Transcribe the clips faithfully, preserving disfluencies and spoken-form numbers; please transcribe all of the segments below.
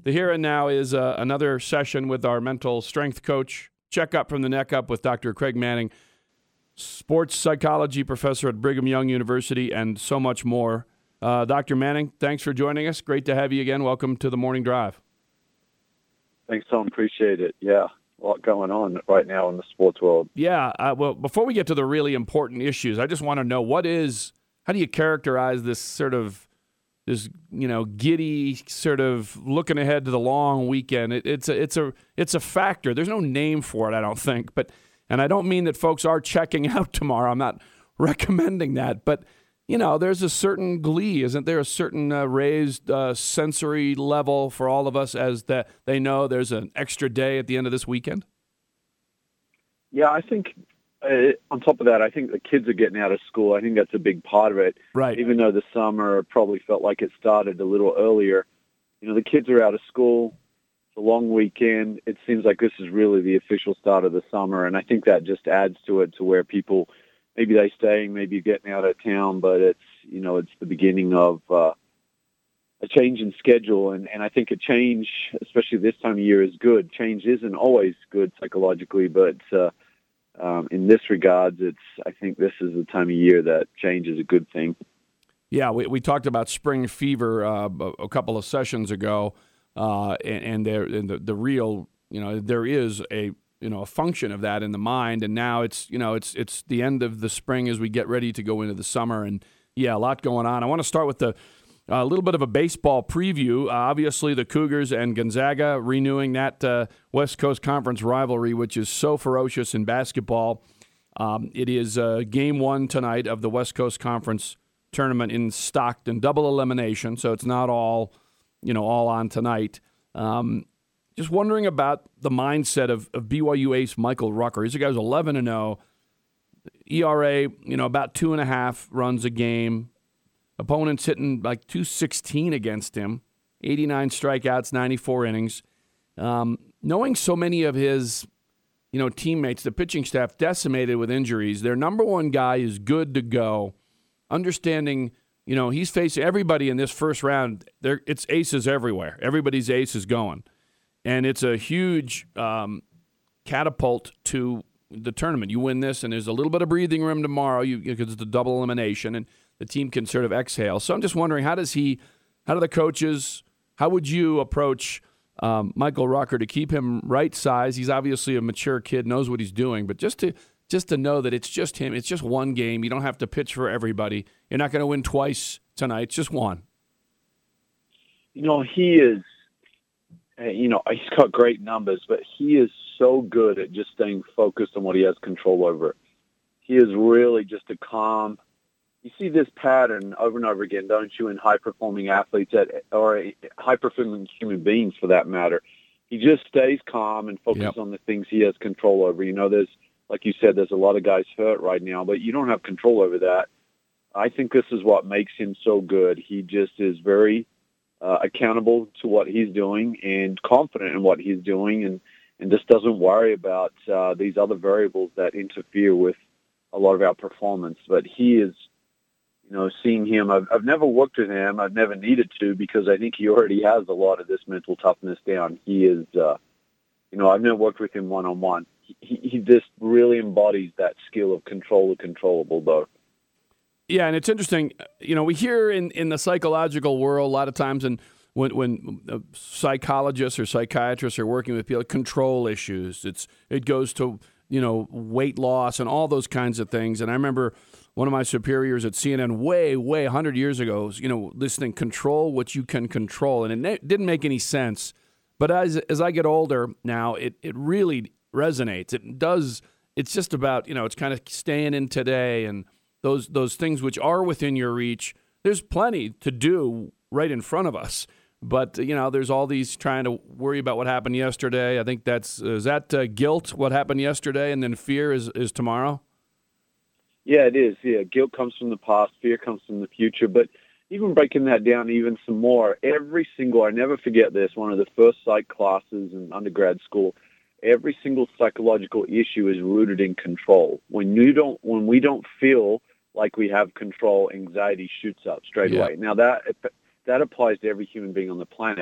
The here and now is uh, another session with our mental strength coach. Check up from the neck up with Doctor Craig Manning, sports psychology professor at Brigham Young University, and so much more. Uh, Doctor Manning, thanks for joining us. Great to have you again. Welcome to the Morning Drive. Thanks, Tom. Appreciate it. Yeah, a lot going on right now in the sports world. Yeah. Uh, well, before we get to the really important issues, I just want to know what is, how do you characterize this sort of, this, you know, giddy sort of looking ahead to the long weekend? It, it's a, it's a, it's a factor. There's no name for it, I don't think. But, and I don't mean that folks are checking out tomorrow. I'm not recommending that. But, you know, there's a certain glee, isn't there? A certain uh, raised uh, sensory level for all of us as that they know there's an extra day at the end of this weekend. Yeah, I think uh, on top of that, I think the kids are getting out of school. I think that's a big part of it. Right. Even though the summer probably felt like it started a little earlier, you know, the kids are out of school. It's a long weekend. It seems like this is really the official start of the summer, and I think that just adds to it, to where people, maybe they staying, maybe getting out of town, but it's, you know, it's the beginning of uh, a change in schedule. And, and I think a change, especially this time of year, is good. Change isn't always good psychologically, but uh, um, in this regards, it's, I think this is the time of year that change is a good thing. Yeah, we, we talked about spring fever uh, a couple of sessions ago, uh, and, and, there, and the, the real, you know, there is a, you know, a function of that in the mind. And now it's, you know, it's it's the end of the spring as we get ready to go into the summer. And, yeah, a lot going on. I want to start with a uh, little bit of a baseball preview. Uh, obviously, the Cougars and Gonzaga renewing that uh, West Coast Conference rivalry, which is so ferocious in basketball. Um, it is uh, game one tonight of the West Coast Conference tournament in Stockton, double elimination, so it's not all, you know, all on tonight. Um Just wondering about the mindset of, of B Y U ace Michael Rucker. He's a guy who's eleven and oh. E R A, you know, about two and a half runs a game. Opponents hitting like two sixteen against him. eighty-nine strikeouts, ninety-four innings. Um, knowing so many of his, you know, teammates, the pitching staff decimated with injuries, their number one guy is good to go. Understanding, you know, he's facing everybody in this first round. There, it's aces everywhere. Everybody's ace is going. And it's a huge um, catapult to the tournament. You win this, and there's a little bit of breathing room tomorrow because it's the double elimination, and the team can sort of exhale. So I'm just wondering, how does he, how do the coaches, how would you approach um, Michael Rucker to keep him right size? He's obviously a mature kid, knows what he's doing, but just to just to know that it's just him. It's just one game. You don't have to pitch for everybody. You're not going to win twice tonight. It's just one. You know, he is. You know, he's got great numbers, but he is so good at just staying focused on what he has control over. He is really just a calm. You see this pattern over and over again, don't you, in high-performing athletes at, or high-performing human beings, for that matter. He just stays calm and focuses Yep. on the things he has control over. You know, there's, like you said, there's a lot of guys hurt right now, but you don't have control over that. I think this is what makes him so good. He just is very Uh, accountable to what he's doing and confident in what he's doing, and, and just doesn't worry about uh, these other variables that interfere with a lot of our performance. But he is, you know, seeing him, I've, I've never worked with him. I've never needed to, because I think he already has a lot of this mental toughness down. He is, uh, you know, I've never worked with him one-on-one. He, he just really embodies that skill of control the controllable, though. Yeah, and it's interesting. You know, we hear in, in the psychological world a lot of times, and when when uh, psychologists or psychiatrists are working with people, control issues. It's it goes to, you know, weight loss and all those kinds of things. And I remember one of my superiors at C N N way, way one hundred years ago, was, you know, listening, control what you can control, and it ne- didn't make any sense. But as as I get older now, it it really resonates. It does. It's just about, you know, it's kind of staying in today and those those things which are within your reach. There's plenty to do right in front of us, but you know, there's all these trying to worry about what happened yesterday. I think that's is that uh, guilt, what happened yesterday, and then fear is is tomorrow. Yeah, it is. Yeah, guilt comes from the past, fear comes from the future. But even breaking that down even some more, every single, I never forget this, one of the first psych classes in undergrad school, every single psychological issue is rooted in control. When you don't, when we don't feel like we have control, anxiety shoots up straight Yeah. away. Now that that applies to every human being on the planet.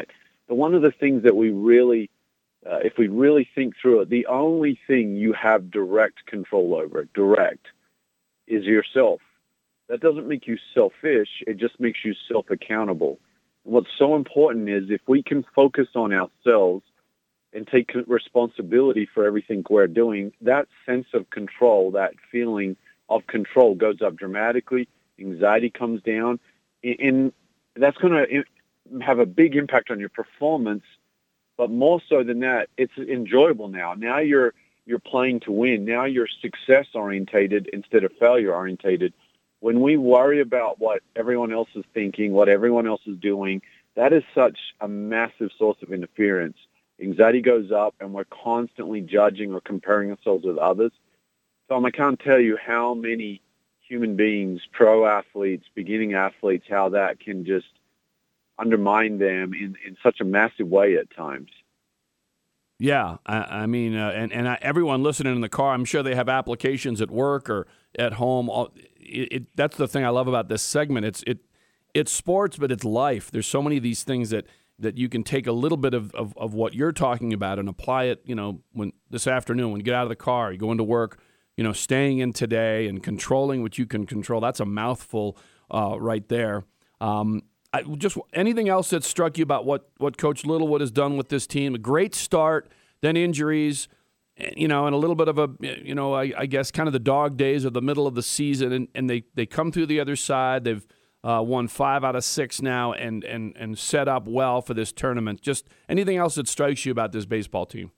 But one of the things that we really, uh, if we really think through it, the only thing you have direct control over, direct, is yourself. That doesn't make you selfish. It just makes you self-accountable. What's so important is if we can focus on ourselves and take responsibility for everything we're doing, that sense of control, that feeling of control goes up dramatically. Anxiety comes down, and that's going to have a big impact on your performance. But more so than that, it's enjoyable now. Now you're you're playing to win. Now you're success orientated instead of failure orientated. When we worry about what everyone else is thinking, what everyone else is doing, that is such a massive source of interference. Anxiety goes up, and we're constantly judging or comparing ourselves with others. So I can't tell you how many human beings, pro athletes, beginning athletes, how that can just undermine them in, in such a massive way at times. Yeah, I, I mean, uh, and and I, everyone listening in the car, I'm sure they have applications at work or at home. All, it, it, that's the thing I love about this segment. It's it it's sports, but it's life. There's so many of these things that, that you can take a little bit of, of, of what you're talking about and apply it. You know, when this afternoon, when you get out of the car, you go into work. You know, staying in today and controlling what you can control. That's a mouthful uh, right there. Um, I, just anything else that struck you about what, what Coach Littlewood has done with this team? A great start, then injuries, you know, and a little bit of a, you know, I, I guess kind of the dog days of the middle of the season, and, and they, they come through the other side. They've uh, won five out of six now and, and, and set up well for this tournament. Just anything else that strikes you about this baseball team?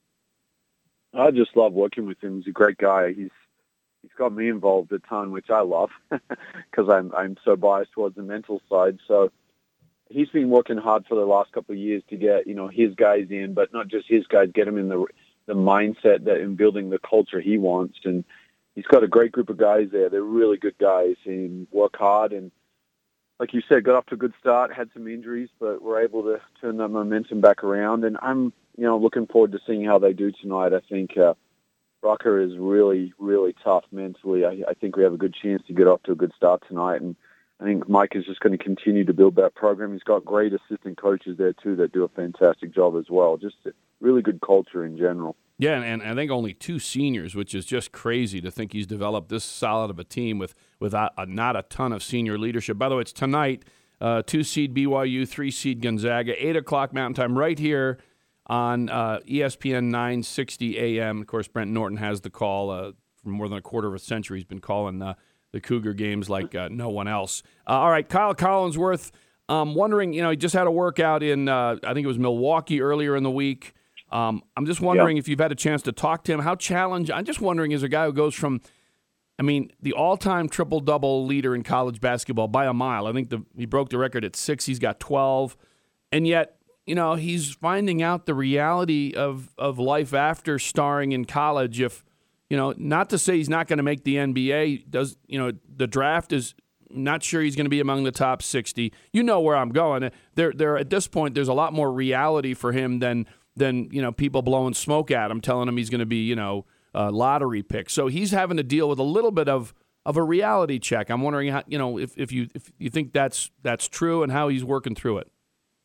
I just love working with him. He's a great guy. He's He's got me involved a ton, which I love because I'm I'm so biased towards the mental side. So he's been working hard for the last couple of years to get, you know, his guys in, but not just his guys, get him in the the mindset that in building the culture he wants. And he's got a great group of guys there. They're really good guys and work hard. And like you said, got off to a good start, had some injuries, but we're able to turn that momentum back around. And I'm, you know, looking forward to seeing how they do tonight. I think uh, Rucker is really, really tough mentally. I, I think we have a good chance to get off to a good start tonight. And I think Mike is just going to continue to build that program. He's got great assistant coaches there, too, that do a fantastic job as well. Just a really good culture in general. Yeah, and I think only two seniors, which is just crazy to think he's developed this solid of a team with, with a, a, not a ton of senior leadership. By the way, it's tonight, uh, two-seed B Y U, three-seed Gonzaga, eight o'clock Mountain Time, right here on uh, E S P N nine sixty A M. Of course, Brent Norton has the call. Uh, for more than a quarter of a century, he's been calling uh, the Cougar games like uh, no one else. Uh, all right, Kyle Collinsworth, um, wondering, you know, he just had a workout in, uh, I think it was Milwaukee earlier in the week. Um, I'm just wondering yeah. if you've had a chance to talk to him. How challenged? I'm just wondering, as a guy who goes from, I mean, the all-time triple-double leader in college basketball by a mile. I think the, he broke the record at six. He's got twelve. And yet, you know, he's finding out the reality of, of life after starring in college. If, you know, not to say he's not going to make the N B A, does, you know, the draft is not sure he's going to be among the top sixty. You know where I'm going. There, there, at this point, there's a lot more reality for him than, than you know, people blowing smoke at him, telling him he's going to be, you know, a lottery pick. So he's having to deal with a little bit of, of a reality check. I'm wondering how, you know, if, if you if you think that's that's true and how he's working through it.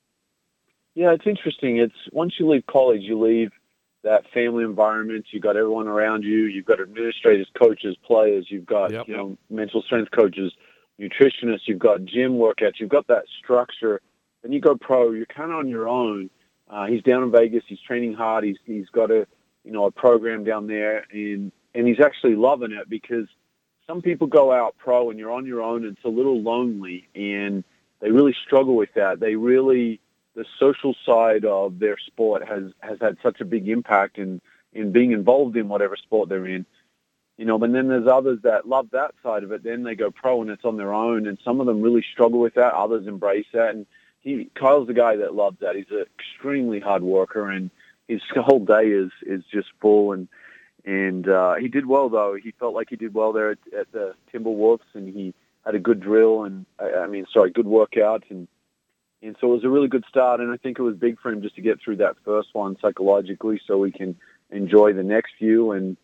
Yeah, it's interesting. It's once you leave college, you leave that family environment. You've got everyone around you. You've got administrators, coaches, players. You've got yep. you know mental strength coaches, nutritionists. You've got gym workouts. You've got that structure. Then you go pro. You're kind of on your own. Uh, he's down in Vegas. He's training hard. He's he's got a you know a program down there, and and he's actually loving it because some people go out pro and you're on your own. And it's a little lonely, and they really struggle with that. They really the social side of their sport has, has had such a big impact in, in being involved in whatever sport they're in. You know, but then there's others that love that side of it. Then they go pro and it's on their own, and some of them really struggle with that. Others embrace that. And he, Kyle's the guy that loves that. He's an extremely hard worker, and his whole day is, is just full. And, and uh, he did well, though. He felt like he did well there at, at the Timberwolves, and he had a good drill and, I mean, sorry, good workout. And, And so it was a really good start, and I think it was big for him just to get through that first one psychologically so we can enjoy the next few. And,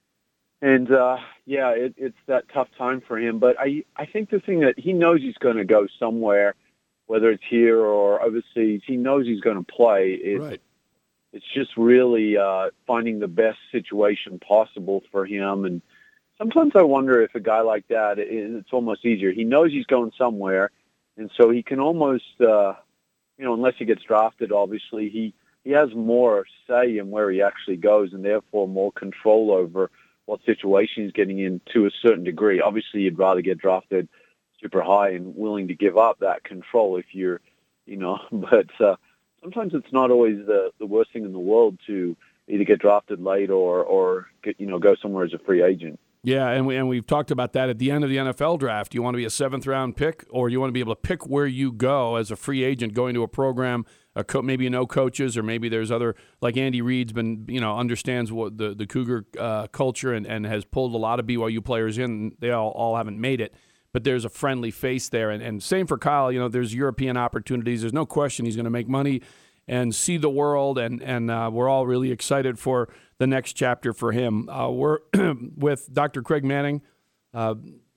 and uh, yeah, it, it's that tough time for him. But I, I think the thing that he knows he's going to go somewhere, whether it's here or overseas. He knows he's going to play. It's, right. It's just really uh, finding the best situation possible for him. And sometimes I wonder if a guy like that, it's almost easier. He knows he's going somewhere, and so he can almost, uh, you know, unless he gets drafted, obviously, he, he has more say in where he actually goes and therefore more control over what situation he's getting in to a certain degree. Obviously, you'd rather get drafted super high and willing to give up that control if you're, you know, but uh, sometimes it's not always the, the worst thing in the world to either get drafted late or, or get, you know, go somewhere as a free agent. Yeah, and, we, and we've talked about that at the end of the N F L draft. You want to be a seventh-round pick, or you want to be able to pick where you go as a free agent going to a program, a co- maybe you know coaches, or maybe there's other, like Andy Reid's been, you know, understands what the, the Cougar uh, culture and, and has pulled a lot of B Y U players in. They all, all haven't made it, but there's a friendly face there. And, and same for Kyle. You know, there's European opportunities. There's no question he's going to make money and see the world, and, and uh, we're all really excited for the next chapter for him. Uh, we're with Doctor Craig Manning, uh,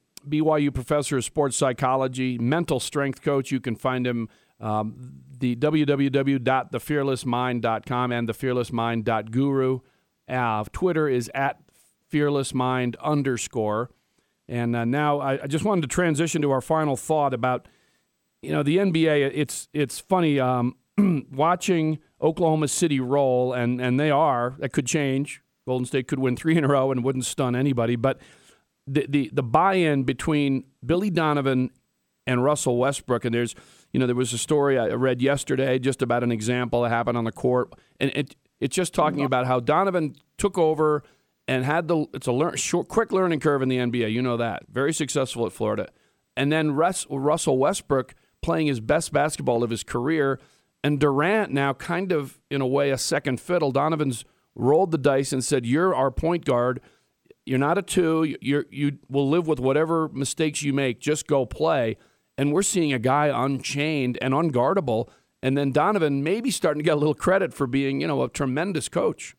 B Y U professor of sports psychology, mental strength coach. You can find him um, the w w w dot the fearless mind dot com and the fearless mind dot guru. Uh, Twitter is at fearlessmind underscore. And uh, now I, I just wanted to transition to our final thought about, you know, the N B A. It's it's funny. Um, watching Oklahoma City roll, and, and they are, that could change. Golden State could win three in a row and wouldn't stun anybody. But the, the, the buy-in between Billy Donovan and Russell Westbrook, and there's, you know, there was a story I read yesterday just about an example that happened on the court, and it it's just talking about how Donovan took over and had the, it's a learn, short, quick learning curve in the N B A, you know that, very successful at Florida. And then Russ, Russell Westbrook playing his best basketball of his career. And Durant now kind of, in a way, a second fiddle. Donovan's rolled the dice and said, you're our point guard. You're not a two. You're, you will live with whatever mistakes you make. Just go play. And we're seeing a guy unchained and unguardable. And then Donovan maybe starting to get a little credit for being, you know, a tremendous coach.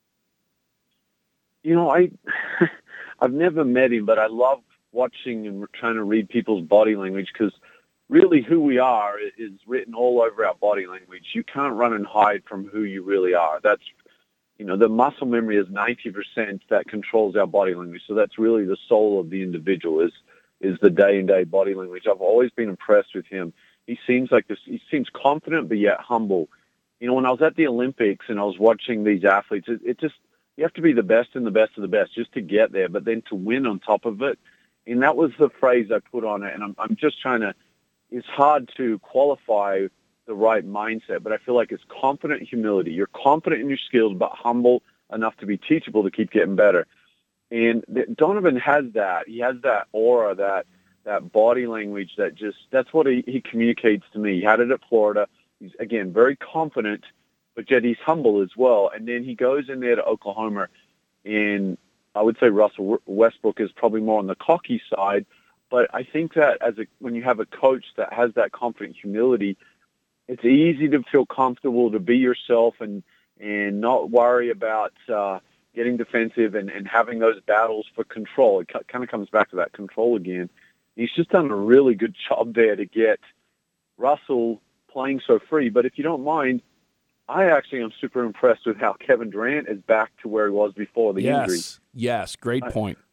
You know, I, I've never met him, but I love watching and trying to read people's body language because really who we are is written all over our body language. You can't run and hide from who you really are. That's, you know, the muscle memory is ninety percent that controls our body language. So that's really the soul of the individual is, is the day-and-day body language. I've always been impressed with him. He seems like this, he seems confident, but yet humble. You know, when I was at the Olympics and I was watching these athletes, it, it just, you have to be the best and the best of the best just to get there, but then to win on top of it. And that was the phrase I put on it. And I'm, I'm just trying to, it's hard to qualify the right mindset, but I feel like it's confident humility. You're confident in your skills, but humble enough to be teachable to keep getting better. And Donovan has that. He has that aura, that that body language that just, that's what he, he communicates to me. He had it at Florida. He's, again, very confident, but yet he's humble as well. And then he goes in there to Oklahoma, and I would say Russell Westbrook is probably more on the cocky side. But I think that as a when you have a coach that has that confident humility, it's easy to feel comfortable to be yourself and and not worry about uh, getting defensive and, and having those battles for control. It c- kind of comes back to that control again. He's just done a really good job there to get Russell playing so free. But if you don't mind, I actually am super impressed with how Kevin Durant is back to where he was before the yes. injury. Yes, great point. I,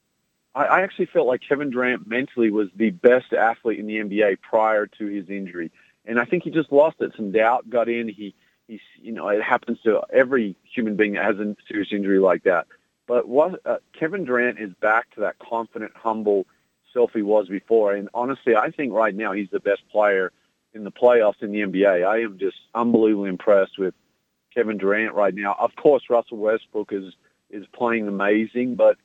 I actually felt like Kevin Durant mentally was the best athlete in the N B A prior to his injury. And I think he just lost it. Some doubt got in. He, he's, you know, it happens to every human being that has a serious injury like that. But what, uh, Kevin Durant is back to that confident, humble self he was before. And honestly, I think right now he's the best player in the playoffs in the N B A. I am just unbelievably impressed with Kevin Durant right now. Of course, Russell Westbrook is, is playing amazing, but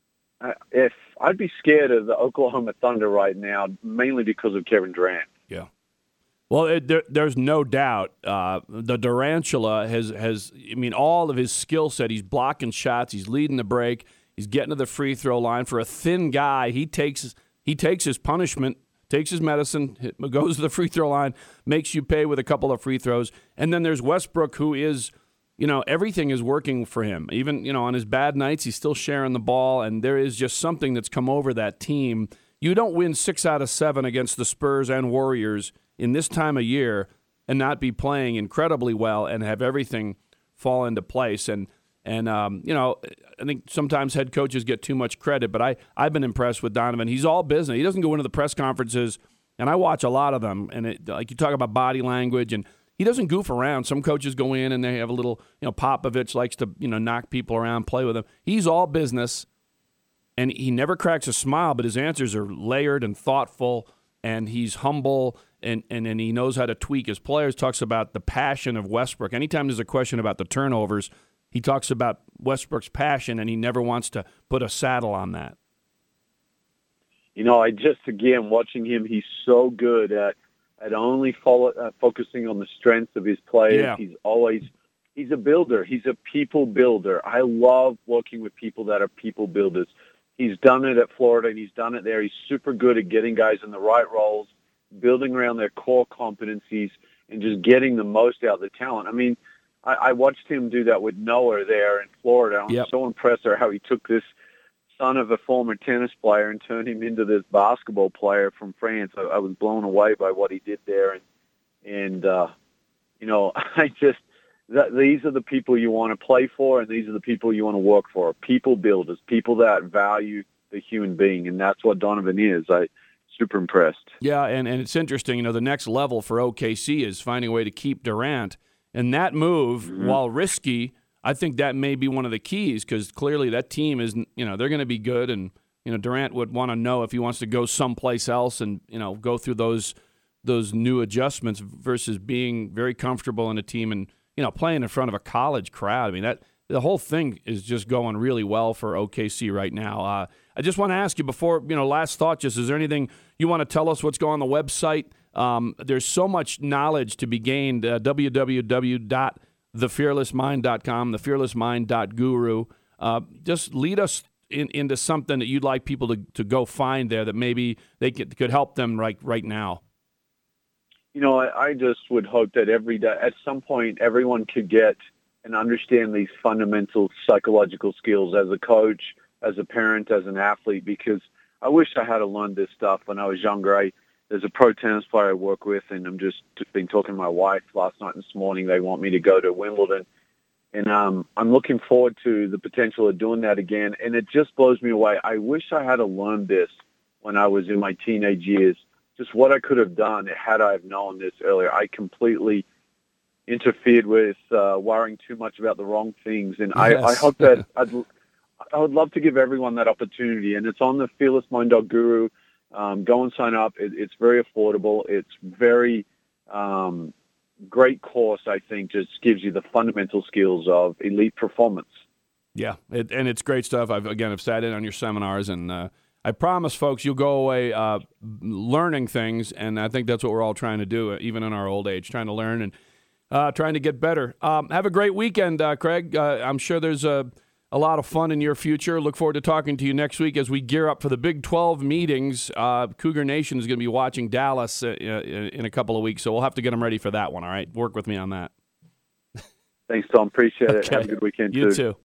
if I'd be scared of the Oklahoma Thunder right now, mainly because of Kevin Durant. Yeah. Well, it, there, there's no doubt uh, the Durantula has, has, I mean, all of his skill set, he's blocking shots, he's leading the break, he's getting to the free throw line. For a thin guy, he takes he takes his punishment, takes his medicine, goes to the free throw line, makes you pay with a couple of free throws. And then there's Westbrook, who is, you know, everything is working for him. Even, you know, on his bad nights, he's still sharing the ball, and there is just something that's come over that team. You don't win six out of seven against the Spurs and Warriors in this time of year and not be playing incredibly well and have everything fall into place. And, and um, you know, I think sometimes head coaches get too much credit, but I, I've been impressed with Donovan. He's all business. He doesn't go into the press conferences, and I watch a lot of them, and it, like you talk about body language, and he doesn't goof around. Some coaches go in and they have a little, you know, Popovich likes to, you know, knock people around, play with them. He's all business, and he never cracks a smile, but his answers are layered and thoughtful, and he's humble, and, and, and he knows how to tweak his players. Talks about the passion of Westbrook. Anytime there's a question about the turnovers, he talks about Westbrook's passion, and he never wants to put a saddle on that. You know, I just, again, watching him, he's so good at at only follow, uh, focusing on the strengths of his players. Yeah. He's always, he's a builder. He's a people builder. I love working with people that are people builders. He's done it at Florida, and he's done it there. He's super good at getting guys in the right roles, building around their core competencies, and just getting the most out of the talent. I mean, I, I watched him do that with Noah there in Florida. I'm yep. so impressed at how he took this son of a former tennis player and turned him into this basketball player from France. I, I was blown away by what he did there. And, and uh, you know, I just, that, these are the people you want to play for, and these are the people you want to work for. People builders, people that value the human being. And that's what Donovan is. I super impressed. Yeah, and, and it's interesting, you know, the next level for O K C is finding a way to keep Durant. And that move, mm-hmm. while risky, I think that may be one of the keys, because clearly that team is, you know, they're going to be good, and, you know, Durant would want to know if he wants to go someplace else and, you know, go through those those new adjustments versus being very comfortable in a team and, you know, playing in front of a college crowd. I mean, that the whole thing is just going really well for O K C right now. Uh, I just want to ask you before, you know, last thought, just is there anything you want to tell us what's going on the website? Um, there's so much knowledge to be gained, uh, w w w dot the fearless mind dot com, the fearless mind dot guru. Uh, just lead us in, into something that you'd like people to, to go find there that maybe they could, could help them right right now. You know, I, I just would hope that every day, at some point, everyone could get and understand these fundamental psychological skills as a coach, as a parent, as an athlete, because I wish I had learned this stuff when I was younger. I There's a pro tennis player I work with, and I'm just been talking to my wife last night and this morning. They want me to go to Wimbledon, and um, I'm looking forward to the potential of doing that again. And it just blows me away. I wish I had learned this when I was in my teenage years, just what I could have done had I have known this earlier. I completely interfered with uh, worrying too much about the wrong things, and yes. I, I hope that I'd, I would love to give everyone that opportunity, and it's on the fearless mind dot guru. Um, go and sign up. It, it's very affordable. It's very um, great course, I think, just gives you the fundamental skills of elite performance. Yeah, it, and it's great stuff. I've again, I've sat in on your seminars, and uh, I promise folks you'll go away uh, learning things, and I think that's what we're all trying to do, even in our old age, trying to learn and uh, trying to get better. Um, have a great weekend, uh, Craig. Uh, I'm sure there's a A lot of fun in your future. Look forward to talking to you next week as we gear up for the Big twelve meetings. Uh, Cougar Nation is going to be watching Dallas uh, in a couple of weeks, so we'll have to get them ready for that one, all right? Work with me on that. Thanks, Tom. Appreciate it. Okay. Have a good weekend, you too. too.